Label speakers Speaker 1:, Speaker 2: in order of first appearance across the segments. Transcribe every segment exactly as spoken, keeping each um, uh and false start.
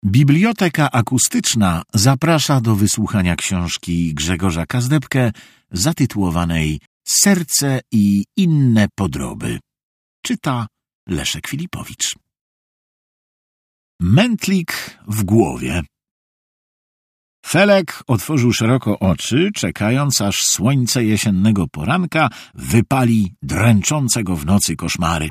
Speaker 1: Biblioteka Akustyczna zaprasza do wysłuchania książki Grzegorza Kazdebkę zatytułowanej Serce i inne podroby. Czyta Leszek Filipowicz. Mętlik w głowie. Felek otworzył szeroko oczy, czekając, aż słońce jesiennego poranka wypali dręczące go w nocy koszmary.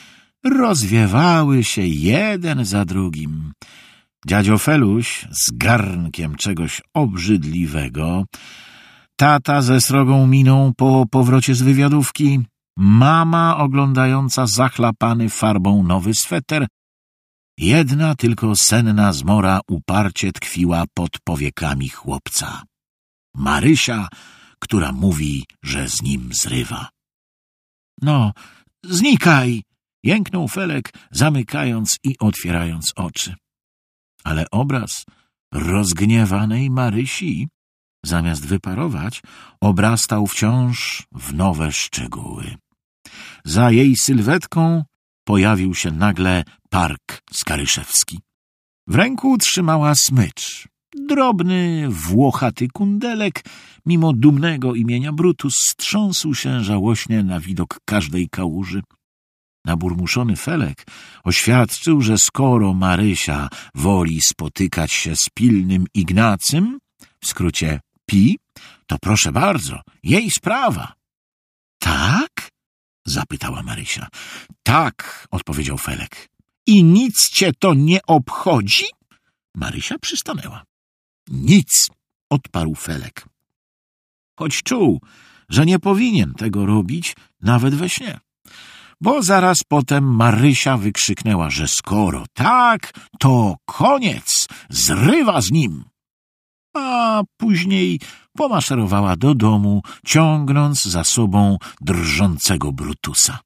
Speaker 1: Rozwiewały się jeden za drugim. Dziadzio Feluś z garnkiem czegoś obrzydliwego, tata ze srogą miną po powrocie z wywiadówki, mama oglądająca zachlapany farbą nowy sweter. Jedna tylko senna zmora uparcie tkwiła pod powiekami chłopca. Marysia, która mówi, że z nim zrywa. — No, znikaj! — jęknął Felek, zamykając i otwierając oczy. Ale obraz rozgniewanej Marysi, zamiast wyparować, obrastał wciąż w nowe szczegóły. Za jej sylwetką pojawił się nagle Park Skaryszewski. W ręku trzymała smycz. Drobny, włochaty kundelek, mimo dumnego imienia Brutus, strząsł się żałośnie na widok każdej kałuży. Naburmuszony Felek oświadczył, że skoro Marysia woli spotykać się z pilnym Ignacym, w skrócie Pi, to proszę bardzo, jej sprawa. — Tak? — zapytała Marysia. — Tak — odpowiedział Felek. — I nic cię to nie obchodzi? Marysia przystanęła. — Nic — odparł Felek. Choć czuł, że nie powinien tego robić nawet we śnie. Bo zaraz potem Marysia wykrzyknęła, że skoro tak, to koniec, zrywa z nim. A później pomaszerowała do domu, ciągnąc za sobą drżącego Brutusa.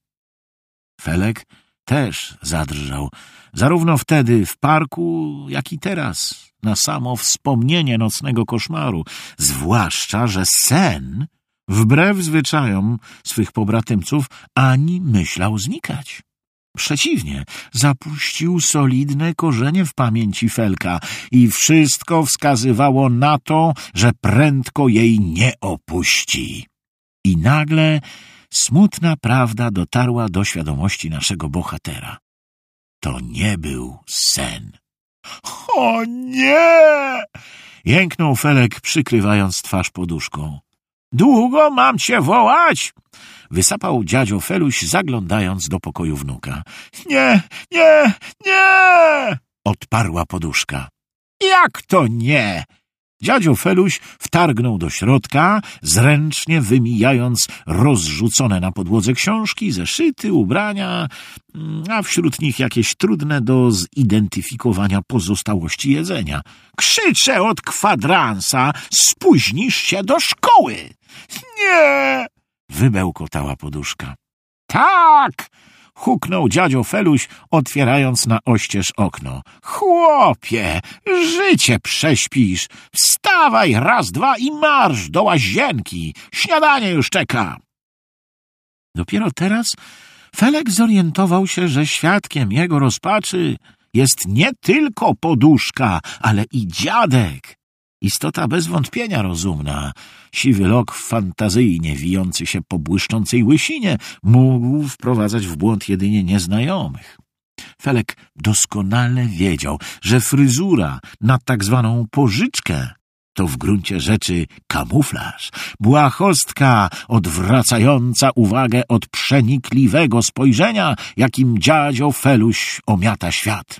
Speaker 1: Felek też zadrżał, zarówno wtedy w parku, jak i teraz, na samo wspomnienie nocnego koszmaru, zwłaszcza, że sen, wbrew zwyczajom swych pobratymców, ani myślał znikać. Przeciwnie, zapuścił solidne korzenie w pamięci Felka i wszystko wskazywało na to, że prędko jej nie opuści. I nagle smutna prawda dotarła do świadomości naszego bohatera. To nie był sen. — O nie! — jęknął Felek, przykrywając twarz poduszką. — Długo mam cię wołać? — wysapał dziadzio Feluś, zaglądając do pokoju wnuka. — Nie, nie, nie! — odparła poduszka. — Jak to nie? Dziadzio Feluś wtargnął do środka, zręcznie wymijając rozrzucone na podłodze książki, zeszyty, ubrania, a wśród nich jakieś trudne do zidentyfikowania pozostałości jedzenia. — Krzyczę od kwadransa, spóźnisz się do szkoły! — Nie! — wybełkotała poduszka. — Tak! — huknął dziadzio Feluś, otwierając na oścież okno. — Chłopie, życie prześpisz! Wstawaj raz, dwa i marsz do łazienki! Śniadanie już czeka! Dopiero teraz Felek zorientował się, że świadkiem jego rozpaczy jest nie tylko poduszka, ale i dziadek. Istota bez wątpienia rozumna. Siwy lok fantazyjnie wijący się po błyszczącej łysinie mógł wprowadzać w błąd jedynie nieznajomych. Felek doskonale wiedział, że fryzura na tak zwaną pożyczkę to w gruncie rzeczy kamuflaż, błahostka odwracająca uwagę od przenikliwego spojrzenia, jakim dziadzio Feluś omiata świat.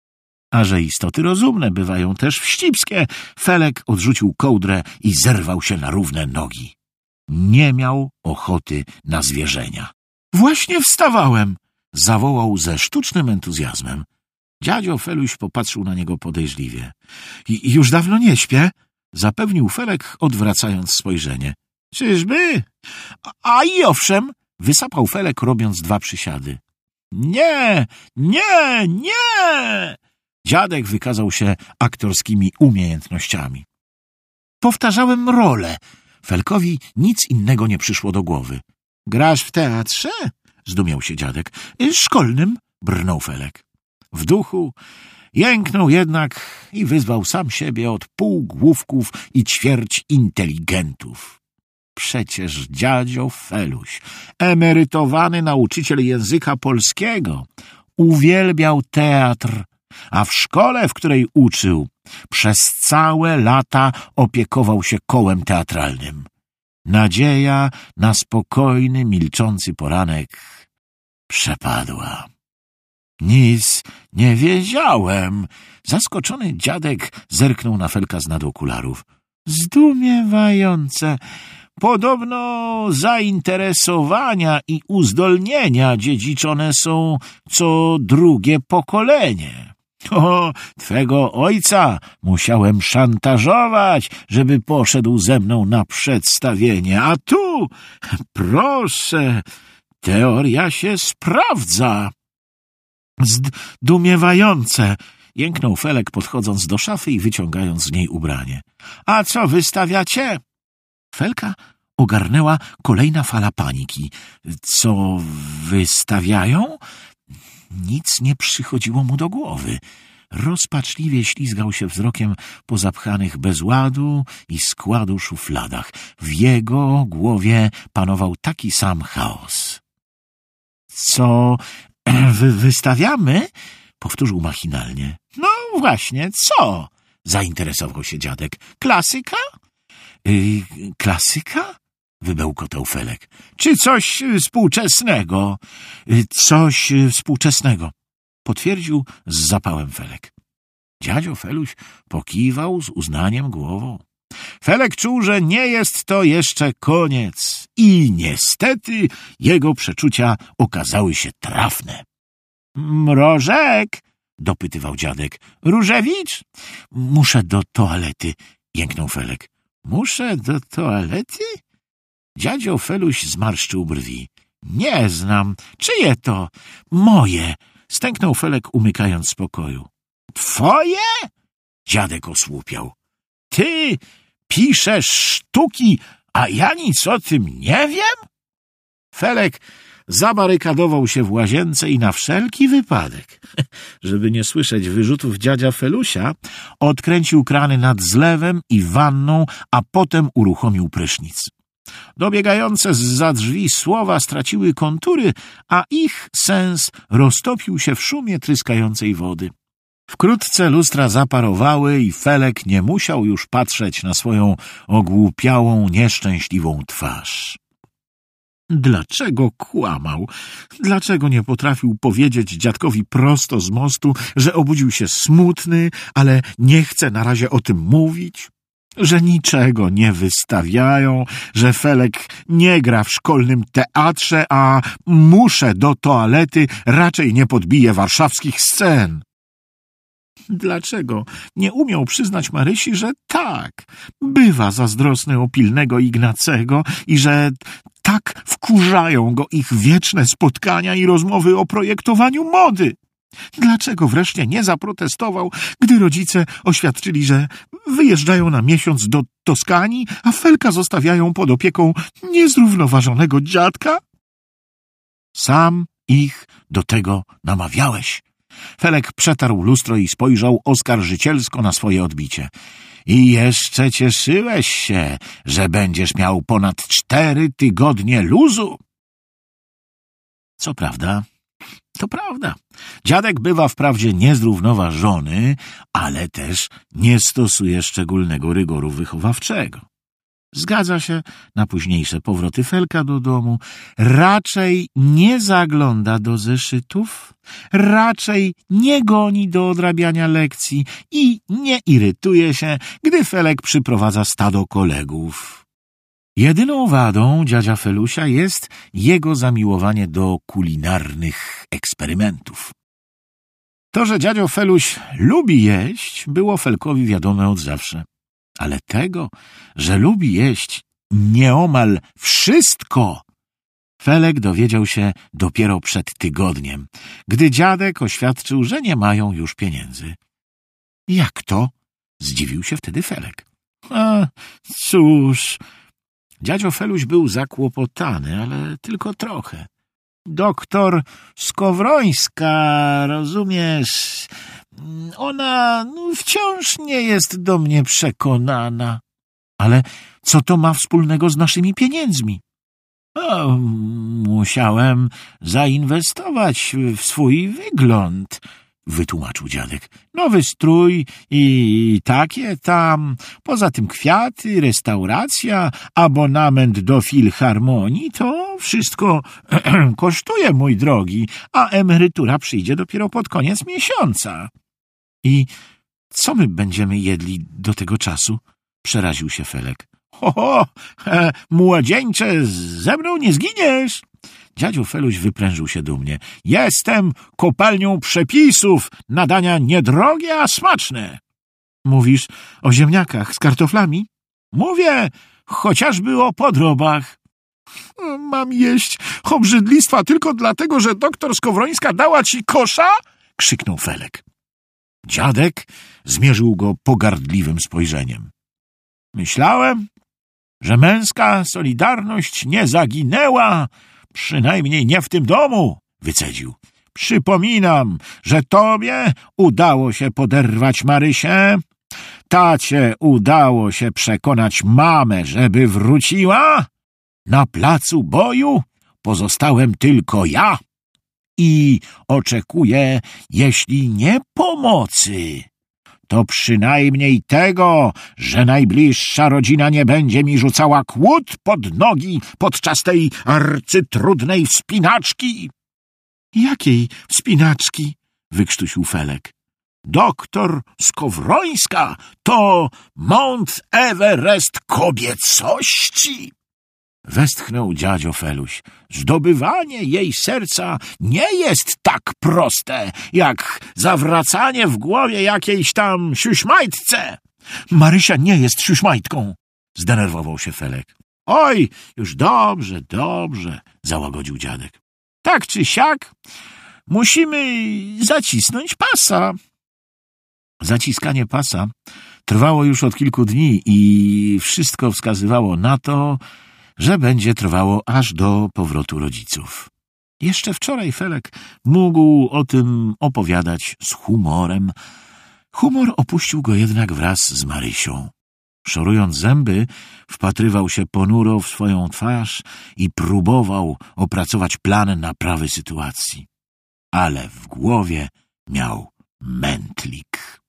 Speaker 1: A że istoty rozumne bywają też wścibskie, Felek odrzucił kołdrę i zerwał się na równe nogi. Nie miał ochoty na zwierzenia. — Właśnie wstawałem! — zawołał ze sztucznym entuzjazmem. Dziadzio Feluś popatrzył na niego podejrzliwie. — Już dawno nie śpię! — zapewnił Felek, odwracając spojrzenie. — Czyżby? — A i owszem! — wysapał Felek, robiąc dwa przysiady. — Nie, nie, nie! Dziadek wykazał się aktorskimi umiejętnościami. Powtarzałem rolę. Felkowi nic innego nie przyszło do głowy. — Grasz w teatrze? — zdumiał się dziadek. — Szkolnym — brnął Felek. W duchu Jęknął jednak i wyzwał sam siebie od półgłówków i ćwierć inteligentów. Przecież dziadzio Feluś, emerytowany nauczyciel języka polskiego, uwielbiał teatr, a w szkole, w której uczył, przez całe lata opiekował się kołem teatralnym. Nadzieja na spokojny, milczący poranek przepadła. Nic nie wiedziałem. Zaskoczony dziadek zerknął na Felka z nad okularów. Zdumiewające. Podobno zainteresowania i uzdolnienia dziedziczone są co drugie pokolenie. O, twego ojca musiałem szantażować, żeby poszedł ze mną na przedstawienie, a tu, proszę, teoria się sprawdza. Zdumiewające, jęknął Felek, podchodząc do szafy i wyciągając z niej ubranie. A co wystawiacie? Felka ogarnęła kolejna fala paniki. Co wystawiają? Nic nie przychodziło mu do głowy. Rozpaczliwie ślizgał się wzrokiem po zapchanych bez ładu i składu szufladach. W jego głowie panował taki sam chaos. Co wy wystawiamy? Powtórzył machinalnie. No właśnie, co? Zainteresował się dziadek. Klasyka? Yy, klasyka? Wybełkotał Felek. Czy coś współczesnego? Yy, coś współczesnego, potwierdził z zapałem Felek. Dziadzio Feluś pokiwał z uznaniem głową. Felek czuł, że nie jest to jeszcze koniec i niestety jego przeczucia okazały się trafne. Mrożek? Dopytywał dziadek. Różewicz? Muszę do toalety, jęknął Felek. Muszę do toalety? Dziadzio Feluś zmarszczył brwi. Nie znam. Czyje to? Moje, stęknął Felek, umykając z pokoju. Twoje? Dziadek osłupiał. Ty piszesz sztuki, a ja nic o tym nie wiem? Felek zabarykadował się w łazience i na wszelki wypadek, żeby nie słyszeć wyrzutów dziadzia Felusia, odkręcił krany nad zlewem i wanną, a potem uruchomił prysznic. Dobiegające zza drzwi słowa straciły kontury, a ich sens roztopił się w szumie tryskającej wody. Wkrótce lustra zaparowały i Felek nie musiał już patrzeć na swoją ogłupiałą, nieszczęśliwą twarz. Dlaczego kłamał? Dlaczego nie potrafił powiedzieć dziadkowi prosto z mostu, że obudził się smutny, ale nie chce na razie o tym mówić? Że niczego nie wystawiają, że Felek nie gra w szkolnym teatrze, a muszę do toalety raczej nie podbije warszawskich scen. Dlaczego nie umiał przyznać Marysi, że tak, bywa zazdrosny o pilnego Ignacego i że tak wkurzają go ich wieczne spotkania i rozmowy o projektowaniu mody? Dlaczego wreszcie nie zaprotestował, gdy rodzice oświadczyli, że wyjeżdżają na miesiąc do Toskanii, a Felka zostawiają pod opieką niezrównoważonego dziadka? Sam ich do tego namawiałeś. Felek przetarł lustro i spojrzał oskarżycielsko na swoje odbicie. I jeszcze cieszyłeś się, że będziesz miał ponad cztery tygodnie luzu. Co prawda, to prawda. Dziadek bywa wprawdzie niezrównoważony, ale też nie stosuje szczególnego rygoru wychowawczego. Zgadza się na późniejsze powroty Felka do domu, raczej nie zagląda do zeszytów, raczej nie goni do odrabiania lekcji i nie irytuje się, gdy Felek przyprowadza stado kolegów. Jedyną wadą dziadzia Felusia jest jego zamiłowanie do kulinarnych eksperymentów. To, że dziadzio Feluś lubi jeść, było Felkowi wiadome od zawsze. Ale tego, że lubi jeść nieomal wszystko, Felek dowiedział się dopiero przed tygodniem, gdy dziadek oświadczył, że nie mają już pieniędzy. Jak to? Zdziwił się wtedy Felek. A, cóż, dziadzio Feluś był zakłopotany, ale tylko trochę. Doktor Skowrońska, rozumiesz, Ona wciąż nie jest do mnie przekonana. Ale co to ma wspólnego z naszymi pieniędzmi? O, musiałem zainwestować w swój wygląd, wytłumaczył dziadek. Nowy strój i takie tam, poza tym kwiaty, restauracja, abonament do filharmonii, to wszystko kosztuje, mój drogi, a emerytura przyjdzie dopiero pod koniec miesiąca. I co my będziemy jedli do tego czasu? Przeraził się Felek. Ho, ho, e, młodzieńcze, ze mną nie zginiesz. Dziadzio Feluś wyprężył się dumnie. Jestem kopalnią przepisów, na dania niedrogie, a smaczne. Mówisz o ziemniakach z kartoflami? Mówię chociażby o podrobach. Mam jeść obrzydlistwa tylko dlatego, że doktor Skowrońska dała ci kosza? Krzyknął Felek. Dziadek zmierzył go pogardliwym spojrzeniem. Myślałem, że męska solidarność nie zaginęła, przynajmniej nie w tym domu, wycedził. Przypominam, że tobie udało się poderwać Marysię, tacie udało się przekonać mamę, żeby wróciła. Na placu boju pozostałem tylko ja i oczekuję, jeśli nie pomocy, to przynajmniej tego, że najbliższa rodzina nie będzie mi rzucała kłód pod nogi podczas tej arcytrudnej wspinaczki. Jakiej wspinaczki? Wykrztusił Felek. Doktor Skowrońska to Mount Everest kobiecości. Westchnął dziadzio Feluś. Zdobywanie jej serca nie jest tak proste, jak zawracanie w głowie jakiejś tam siuśmajtce. Marysia nie jest siuśmajtką, zdenerwował się Felek. Oj, już dobrze, dobrze, załagodził dziadek. Tak czy siak, musimy zacisnąć pasa. Zaciskanie pasa trwało już od kilku dni i wszystko wskazywało na to, że będzie trwało aż do powrotu rodziców. Jeszcze wczoraj Felek mógł o tym opowiadać z humorem. Humor opuścił go jednak wraz z Marysią. Szorując zęby, wpatrywał się ponuro w swoją twarz i próbował opracować plan naprawy sytuacji. Ale w głowie miał mętlik.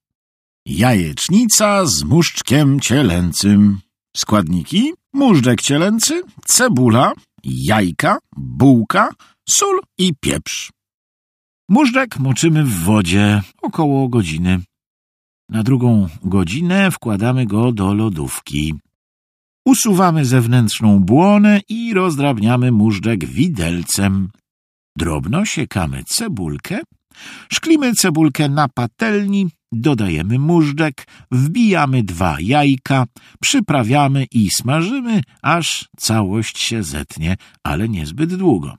Speaker 1: Jajecznica z muszczkiem cielęcym. Składniki: móżdżek cielęcy, cebula, jajka, bułka, sól i pieprz. Móżdżek moczymy w wodzie około godziny. Na drugą godzinę wkładamy go do lodówki. Usuwamy zewnętrzną błonę i rozdrabniamy móżdżek widelcem. Drobno siekamy cebulkę, szklimy cebulkę na patelni, dodajemy móżdżek, wbijamy dwa jajka, przyprawiamy i smażymy, aż całość się zetnie, ale niezbyt długo.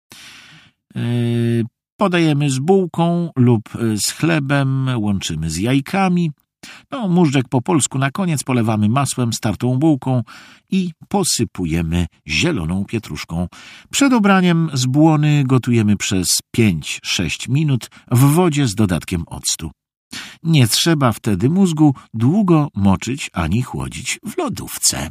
Speaker 1: Yy, podajemy z bułką lub z chlebem, łączymy z jajkami. No, móżdżek po polsku na koniec polewamy masłem, startą bułką i posypujemy zieloną pietruszką. Przed obraniem z błony gotujemy przez pięć sześć minut w wodzie z dodatkiem octu. Nie trzeba wtedy mózgu długo moczyć ani chłodzić w lodówce.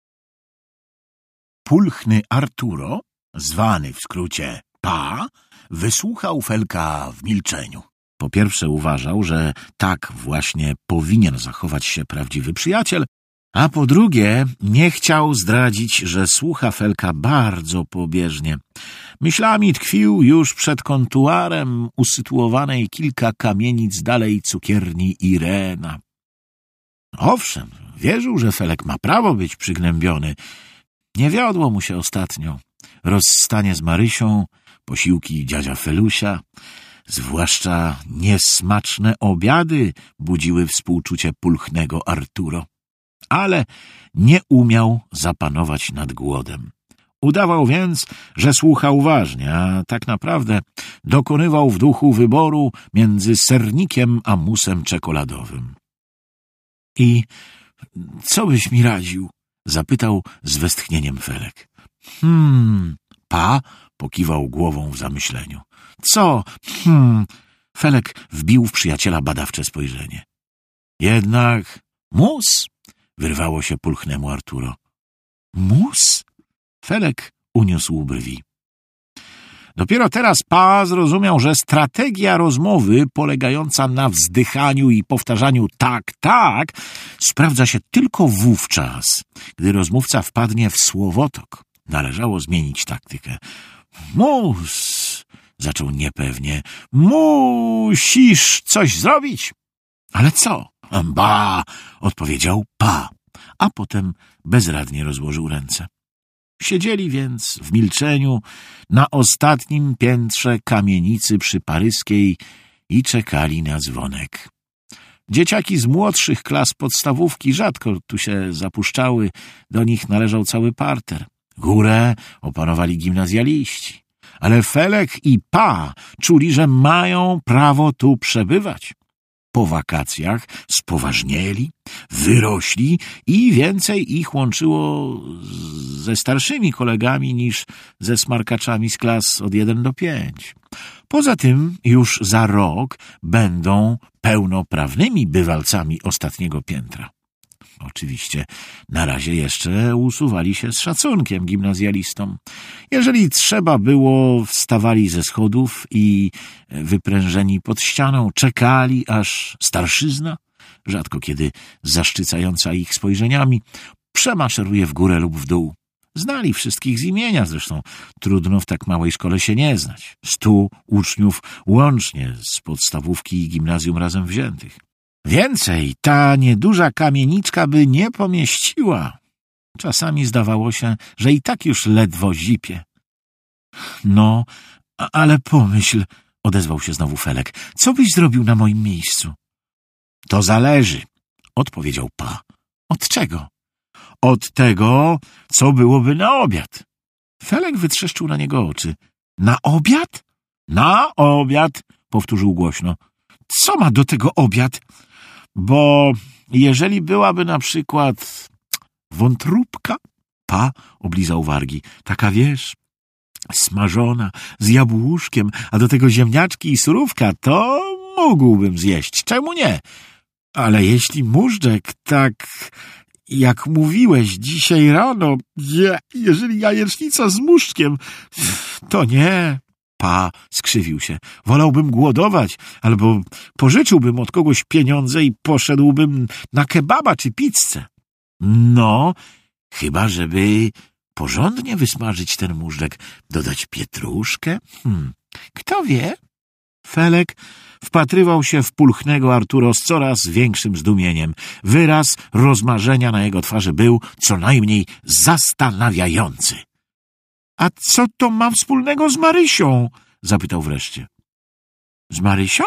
Speaker 1: Pulchny Arturo, zwany w skrócie Pa, wysłuchał Felka w milczeniu. Po pierwsze uważał, że tak właśnie powinien zachować się prawdziwy przyjaciel, a po drugie nie chciał zdradzić, że słucha Felka bardzo pobieżnie. Myślami tkwił już przed kontuarem usytuowanej kilka kamienic dalej cukierni Irena. Owszem, wierzył, że Felek ma prawo być przygnębiony. Nie wiodło mu się ostatnio. Rozstanie z Marysią, posiłki dziadzia Felusia, zwłaszcza niesmaczne obiady budziły współczucie pulchnego Arturo. Ale nie umiał zapanować nad głodem. Udawał więc, że słucha uważnie, a tak naprawdę dokonywał w duchu wyboru między sernikiem a musem czekoladowym. — I co byś mi radził? — zapytał z westchnieniem Felek. — Hmm, Pa pokiwał głową w zamyśleniu. — Co? Hmm, Felek wbił w przyjaciela badawcze spojrzenie. Jednak mus? Wyrwało się pulchnemu Arturo. Mus? Felek uniósł brwi. Dopiero teraz Pa zrozumiał, że strategia rozmowy polegająca na wzdychaniu i powtarzaniu tak, tak sprawdza się tylko wówczas, gdy rozmówca wpadnie w słowotok. Należało zmienić taktykę. Mus, zaczął niepewnie, musisz coś zrobić. Ale co? Ba, odpowiedział Pa, a potem bezradnie rozłożył ręce. Siedzieli więc w milczeniu na ostatnim piętrze kamienicy przy Paryskiej i czekali na dzwonek. Dzieciaki z młodszych klas podstawówki rzadko tu się zapuszczały, do nich należał cały parter. Górę opanowali gimnazjaliści, ale Felek i Pa czuli, że mają prawo tu przebywać. Po wakacjach spoważnieli, wyrośli i więcej ich łączyło ze starszymi kolegami niż ze smarkaczami z klas od jeden do pięć. Poza tym już za rok będą pełnoprawnymi bywalcami ostatniego piętra. Oczywiście na razie jeszcze usuwali się z szacunkiem gimnazjalistom. Jeżeli trzeba było, wstawali ze schodów i wyprężeni pod ścianą czekali, aż starszyzna, rzadko kiedy zaszczycająca ich spojrzeniami, przemaszeruje w górę lub w dół. Znali wszystkich z imienia, zresztą trudno w tak małej szkole się nie znać. Stu uczniów łącznie z podstawówki i gimnazjum razem wziętych. Więcej ta nieduża kamieniczka by nie pomieściła. Czasami zdawało się, że i tak już ledwo zipie. No, ale pomyśl, odezwał się znowu Felek, co byś zrobił na moim miejscu? To zależy, odpowiedział Pa. Od czego? Od tego, co byłoby na obiad. Felek wytrzeszczył na niego oczy. Na obiad? Na obiad, powtórzył głośno. Co ma do tego obiad? Bo jeżeli byłaby na przykład wątróbka, Pa oblizał wargi, taka wiesz, smażona, z jabłuszkiem, a do tego ziemniaczki i surówka, to mógłbym zjeść. Czemu nie? Ale jeśli móżdżek, tak jak mówiłeś dzisiaj rano, je, jeżeli jajecznica z muszczkiem, to nie. Pa skrzywił się. Wolałbym głodować, albo pożyczyłbym od kogoś pieniądze i poszedłbym na kebaba czy pizzę. No, chyba żeby porządnie wysmażyć ten móżdżek, dodać pietruszkę. Hmm. Kto wie? Felek wpatrywał się w pulchnego Arturo z coraz większym zdumieniem. Wyraz rozmarzenia na jego twarzy był co najmniej zastanawiający. A co to ma wspólnego z Marysią? Zapytał wreszcie. Z Marysią?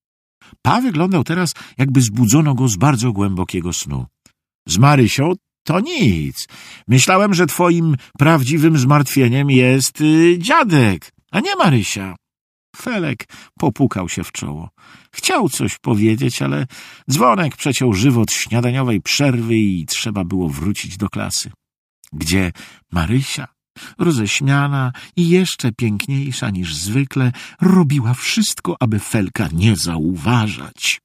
Speaker 1: Pa wyglądał teraz, jakby zbudzono go z bardzo głębokiego snu. Z Marysią to nic. Myślałem, że twoim prawdziwym zmartwieniem jest y, dziadek, a nie Marysia. Felek popukał się w czoło. Chciał coś powiedzieć, ale dzwonek przeciął żywot śniadaniowej przerwy i trzeba było wrócić do klasy. Gdzie Marysia, roześmiana i jeszcze piękniejsza niż zwykle, robiła wszystko, aby Felka nie zauważać.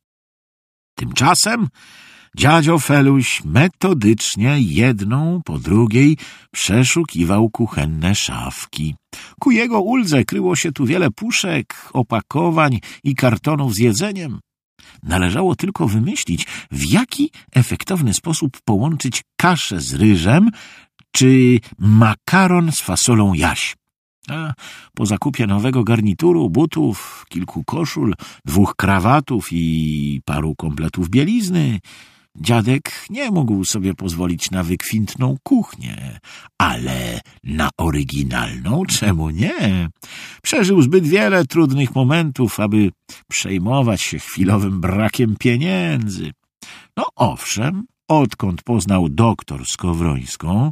Speaker 1: Tymczasem dziadzio Feluś metodycznie jedną po drugiej przeszukiwał kuchenne szafki. Ku jego uldze kryło się tu wiele puszek, opakowań i kartonów z jedzeniem. Należało tylko wymyślić, w jaki efektowny sposób połączyć kaszę z ryżem czy makaron z fasolą jaś. A po zakupie nowego garnituru, butów, kilku koszul, dwóch krawatów i paru kompletów bielizny, dziadek nie mógł sobie pozwolić na wykwintną kuchnię, ale na oryginalną czemu nie? Przeżył zbyt wiele trudnych momentów, aby przejmować się chwilowym brakiem pieniędzy. No owszem, odkąd poznał doktor Skowrońską,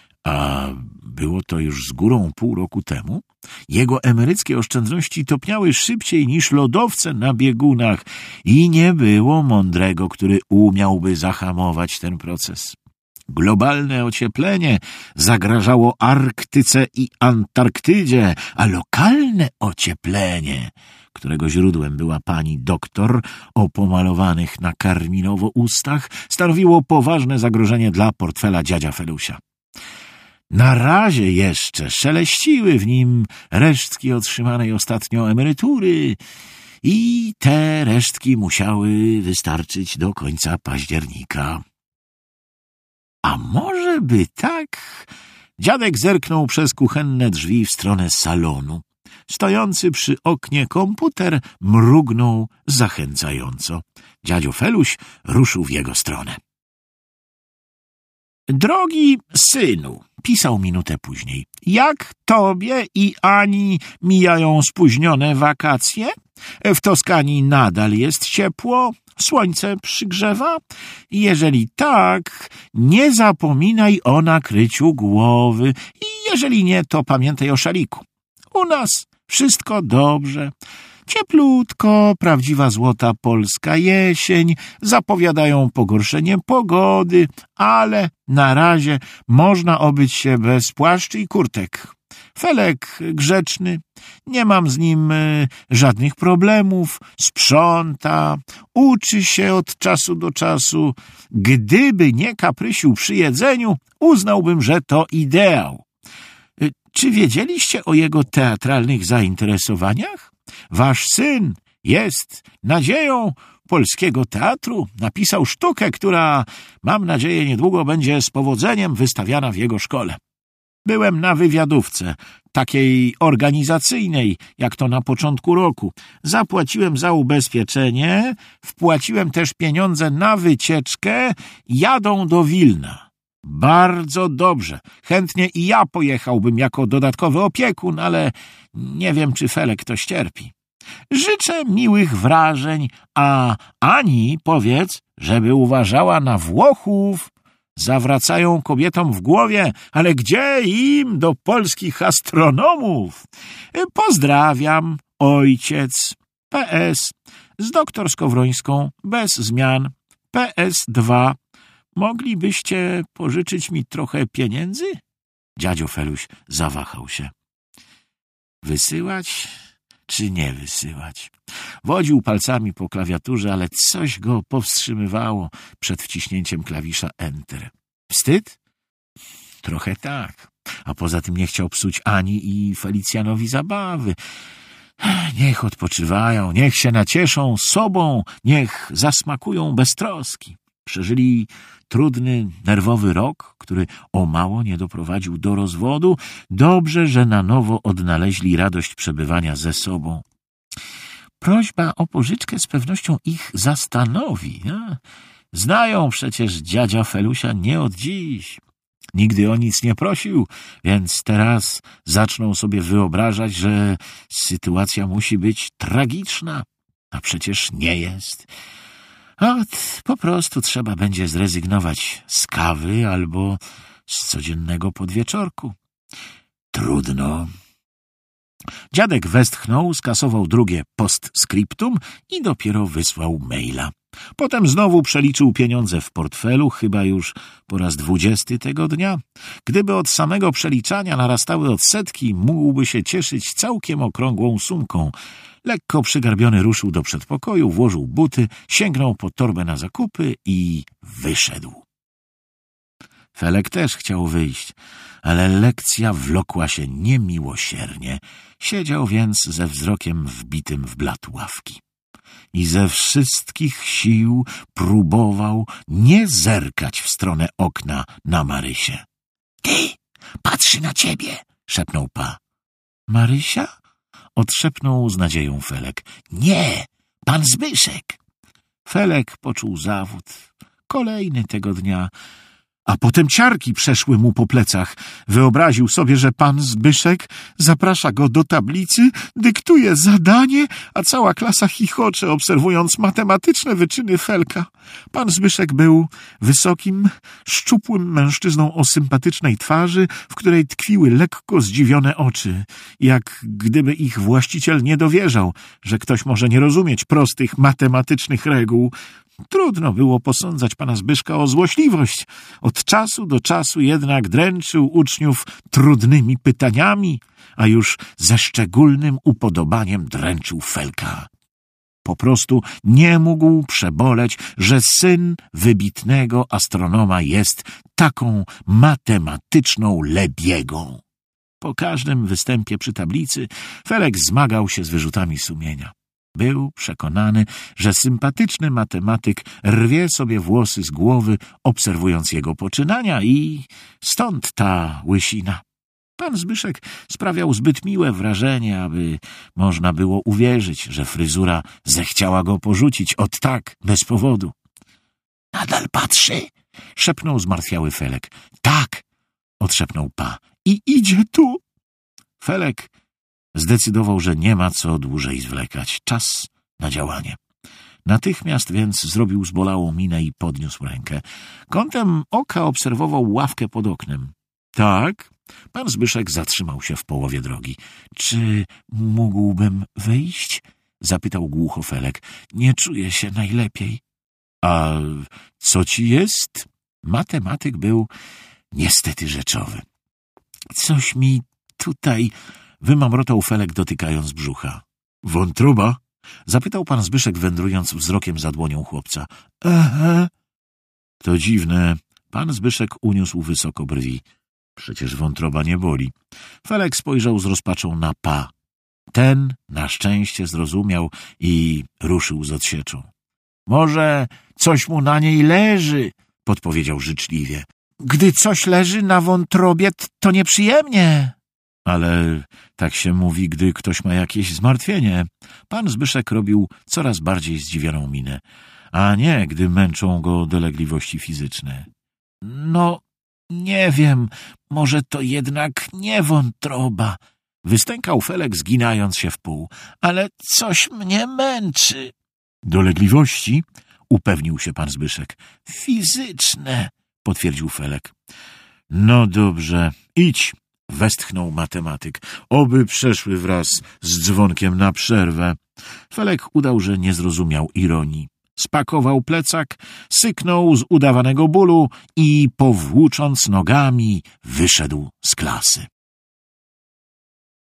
Speaker 1: a było to już z górą pół roku temu, jego emeryckie oszczędności topniały szybciej niż lodowce na biegunach i nie było mądrego, który umiałby zahamować ten proces. Globalne ocieplenie zagrażało Arktyce i Antarktydzie, a lokalne ocieplenie, którego źródłem była pani doktor o pomalowanych na karminowo ustach, stanowiło poważne zagrożenie dla portfela dziadzia Felusia. Na razie jeszcze szeleściły w nim resztki otrzymanej ostatnio emerytury i te resztki musiały wystarczyć do końca października. A może by tak? Dziadek zerknął przez kuchenne drzwi w stronę salonu. Stojący przy oknie komputer mrugnął zachęcająco. Dziadzio Feluś ruszył w jego stronę. Drogi synu, pisał minutę później, jak tobie i Ani mijają spóźnione wakacje? W Toskanii nadal jest ciepło? Słońce przygrzewa? Jeżeli tak, nie zapominaj o nakryciu głowy i jeżeli nie, to pamiętaj o szaliku. U nas wszystko dobrze. Cieplutko, prawdziwa złota polska jesień, zapowiadają pogorszenie pogody, ale na razie można obyć się bez płaszczy i kurtek. Felek grzeczny, nie mam z nim y, żadnych problemów, sprząta, uczy się od czasu do czasu. Gdyby nie kaprysił przy jedzeniu, uznałbym, że to ideał. Y, czy wiedzieliście o jego teatralnych zainteresowaniach? Wasz syn jest nadzieją polskiego teatru. Napisał sztukę, która, mam nadzieję, niedługo będzie z powodzeniem wystawiana w jego szkole. Byłem na wywiadówce, takiej organizacyjnej, jak to na początku roku. Zapłaciłem za ubezpieczenie, wpłaciłem też pieniądze na wycieczkę, jadą do Wilna. Bardzo dobrze. Chętnie i ja pojechałbym jako dodatkowy opiekun, ale nie wiem, czy Felek to ścierpi. Życzę miłych wrażeń, a Ani powiedz, żeby uważała na Włochów. Zawracają kobietom w głowie, ale gdzie im do polskich astronomów? Pozdrawiam, ojciec. P S. Z doktor Skowrońską, bez zmian. P S dwa. Moglibyście pożyczyć mi trochę pieniędzy? Dziadzio Feluś zawahał się. Wysyłać czy nie wysyłać? Wodził palcami po klawiaturze, ale coś go powstrzymywało przed wciśnięciem klawisza Enter. Wstyd? Trochę tak. A poza tym nie chciał psuć Ani i Felicjanowi zabawy. Niech odpoczywają, niech się nacieszą sobą, niech zasmakują beztroski. Przeżyli trudny, nerwowy rok, który o mało nie doprowadził do rozwodu. Dobrze, że na nowo odnaleźli radość przebywania ze sobą. Prośba o pożyczkę z pewnością ich zastanowi. Nie? Znają przecież dziadzia Felusia nie od dziś. Nigdy o nic nie prosił, więc teraz zaczną sobie wyobrażać, że sytuacja musi być tragiczna, a przecież nie jest. Ot, po prostu trzeba będzie zrezygnować z kawy albo z codziennego podwieczorku. Trudno. Dziadek westchnął, skasował drugie postscriptum i dopiero wysłał maila. Potem znowu przeliczył pieniądze w portfelu, chyba już po raz dwudziesty tego dnia. Gdyby od samego przeliczania narastały odsetki, mógłby się cieszyć całkiem okrągłą sumką. Lekko przygarbiony ruszył do przedpokoju, włożył buty, sięgnął po torbę na zakupy i wyszedł. Felek też chciał wyjść, ale lekcja wlokła się niemiłosiernie. Siedział więc ze wzrokiem wbitym w blat ławki. I ze wszystkich sił próbował nie zerkać w stronę okna na Marysię. — Ty, patrzy na ciebie! — szepnął pa. — Marysia? — odszepnął z nadzieją Felek. — Nie, pan Zbyszek. Felek poczuł zawód. Kolejny tego dnia. A potem ciarki przeszły mu po plecach. Wyobraził sobie, że pan Zbyszek zaprasza go do tablicy, dyktuje zadanie, a cała klasa chichocze, obserwując matematyczne wyczyny Felka. Pan Zbyszek był wysokim, szczupłym mężczyzną o sympatycznej twarzy, w której tkwiły lekko zdziwione oczy, jak gdyby ich właściciel nie dowierzał, że ktoś może nie rozumieć prostych matematycznych reguł. Trudno było posądzać pana Zbyszka o złośliwość. Od czasu do czasu jednak dręczył uczniów trudnymi pytaniami, a już ze szczególnym upodobaniem dręczył Felka. Po prostu nie mógł przeboleć, że syn wybitnego astronoma jest taką matematyczną lebiegą. Po każdym występie przy tablicy Felek zmagał się z wyrzutami sumienia. Był przekonany, że sympatyczny matematyk rwie sobie włosy z głowy, obserwując jego poczynania i stąd ta łysina. Pan Zbyszek sprawiał zbyt miłe wrażenie, aby można było uwierzyć, że fryzura zechciała go porzucić od tak, bez powodu. — Nadal patrzy? — szepnął zmartwiały Felek. — Tak! — odszepnął Pa. — I idzie tu! Felek zdecydował, że nie ma co dłużej zwlekać. Czas na działanie. Natychmiast więc zrobił zbolałą minę i podniósł rękę. Kątem oka obserwował ławkę pod oknem. Tak, pan Zbyszek zatrzymał się w połowie drogi. — Czy mógłbym wyjść? — zapytał głucho Felek. — Nie czuję się najlepiej. — A co ci jest? Matematyk był niestety rzeczowy. — Coś mi tutaj... wymamrotał Felek, dotykając brzucha. — Wątroba? — zapytał pan Zbyszek, wędrując wzrokiem za dłonią chłopca. — Aha. — To dziwne. Pan Zbyszek uniósł wysoko brwi. Przecież wątroba nie boli. Felek spojrzał z rozpaczą na Pa. Ten na szczęście zrozumiał i ruszył z odsieczą. — Może coś mu na niej leży — podpowiedział życzliwie. — Gdy coś leży na wątrobie, to nieprzyjemnie. Ale tak się mówi, gdy ktoś ma jakieś zmartwienie. Pan Zbyszek robił coraz bardziej zdziwioną minę, a nie, gdy męczą go dolegliwości fizyczne. No, nie wiem, może to jednak nie wątroba. Wystękał Felek, zginając się w pół. Ale coś mnie męczy. Dolegliwości? Upewnił się pan Zbyszek. Fizyczne, potwierdził Felek. No dobrze, idź. Westchnął matematyk. Oby przeszły wraz z dzwonkiem na przerwę. Felek udał, że nie zrozumiał ironii. Spakował plecak, syknął z udawanego bólu i powłócząc nogami wyszedł z klasy.